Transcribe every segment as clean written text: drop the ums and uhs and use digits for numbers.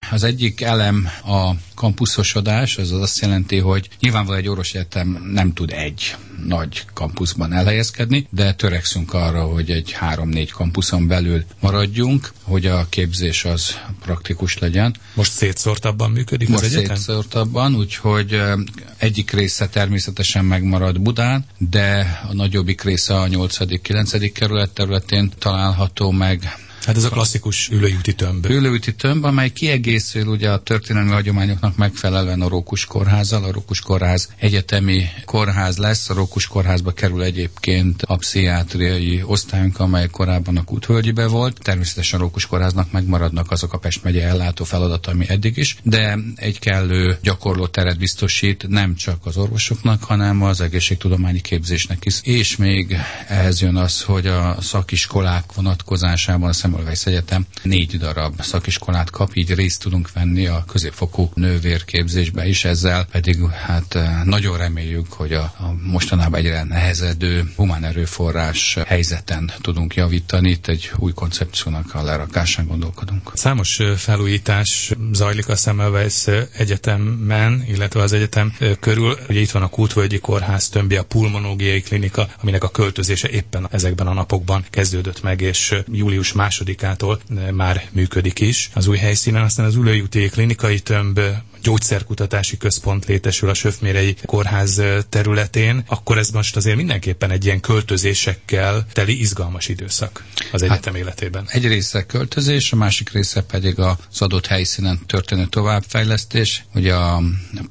Az egyik elem a kampuszosodás, ez az azt jelenti, hogy nyilvánvalóan egy orvosegyetem nem tud egy nagy kampuszban elhelyezkedni, de törekszünk arra, hogy egy 3-4 kampuszon belül maradjunk, hogy a képzés az praktikus legyen. Most szétszórtabban működik az egyetem? Most szétszórtabban, úgyhogy egyik része természetesen megmarad Budán, de a nagyobbik része a 8.-9. kerület területén található meg. Hát ez a klasszikus ülőjúti tömb. Ülőjúti tömb, amely kiegészül ugye a történelmi hagyományoknak megfelelően a Rókus kórházzal. A Rókus kórház egyetemi kórház lesz. A Rókus kórházba kerül egyébként a pszichiátriai osztályunk, amely korábban a Kútvölgyibe volt. Természetesen a Rókus kórháznak megmaradnak azok a Pest megye ellátó feladata, ami eddig is, de egy kellő gyakorlóteret biztosít nem csak az orvosoknak, hanem az egészségtudományi képzésnek is. És még ehhez jön az, hogy a szakiskolák vonatkozásában a Semmelweis Egyetem 4 darab szakiskolát kap, így részt tudunk venni a középfokú nővérképzésbe is, ezzel pedig hát nagyon reméljük, hogy a mostanában egyre nehezedő humán erőforrás helyzeten tudunk javítani. Itt egy új koncepciónak a lerakásán gondolkodunk. Számos felújítás zajlik a Semmelweis Egyetemen, illetve az egyetem körül. Ugye itt van a Kútvölgyi Kórház tömbje, a pulmonológiai klinika, aminek a költözése éppen ezekben a napokban kezdődött meg, és július 2-ától már működik is az új helyszínen. Aztán az Ülőjúti klinikai tömb, gyógyszerkutatási központ létesül a Söfmérei Kórház területén, akkor ez most azért mindenképpen egy ilyen költözésekkel teli izgalmas időszak az egyetem életében. Egy része költözés, a másik része pedig az adott helyszínen történő továbbfejlesztés. Ugye a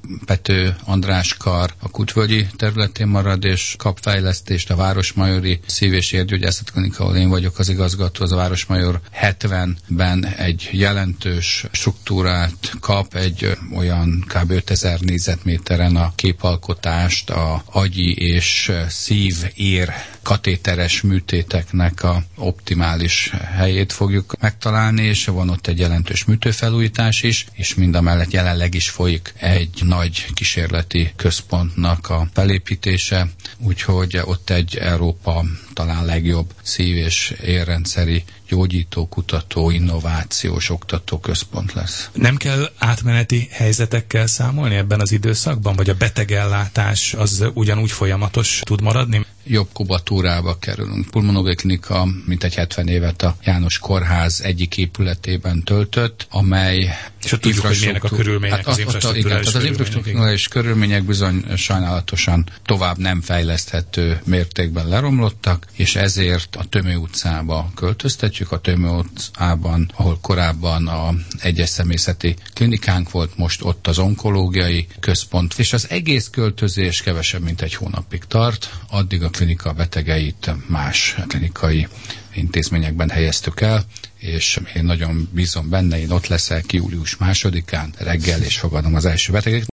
Pető András kar a Kútvölgyi területén marad, és kap fejlesztést a Városmajori Szív- és Érgyógyászat Klinika, ahol én vagyok az igazgató. Az a Városmajor 70-ben egy jelentős struktúrát kap, egy olyan kb. 5000 négyzetméteren a képalkotást, a agyi és szív-ér katéteres műtéteknek a optimális helyét fogjuk megtalálni, és van ott egy jelentős műtőfelújítás is, és mindamellett jelenleg is folyik egy nagy kísérleti központnak a felépítése, úgyhogy ott egy Európa talán legjobb szív- és érrendszeri gyógyító, kutató, innovációs oktató központ lesz. Nem kell átmeneti helyzetekkel számolni ebben az időszakban, vagy a betegellátás az ugyanúgy folyamatos tud maradni? Jobb kubatúrába kerülünk. Pulmonológiai klinika mintegy 70 évet a János Kórház egyik épületében töltött, amely és ott tudjuk, hogy milyenek a körülmények, az infrastruktúrális körülmények bizony sajnálatosan tovább nem fejleszthető mértékben leromlottak, és ezért a Tömő utcába költöztetjük. A Tömő utcában, ahol korábban a egyes személyzeti klinikánk volt, most ott az onkológiai központ, és az egész költözés kevesebb, mint egy hónapig tart, addig a klinika betegeit más klinikai intézményekben helyeztük el, és én nagyon bízom benne, én ott leszek július 2-án reggel, és fogadom az első betegeket.